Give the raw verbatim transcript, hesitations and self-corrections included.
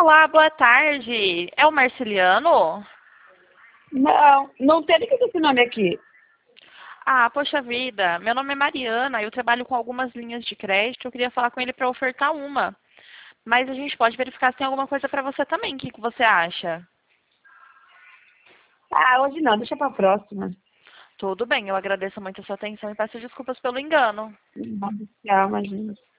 Olá, boa tarde. É o Marciliano? Não, não tem ninguém com esse nome aqui. Ah, poxa vida. Meu nome é Mariana. Eu trabalho com algumas linhas de crédito. Eu queria falar com ele para ofertar uma. Mas a gente pode verificar se tem alguma coisa para você também. O que que você acha? Ah, hoje não, deixa pra próxima. Tudo bem, eu agradeço muito a sua atenção e peço desculpas pelo engano. Tchau, imagina.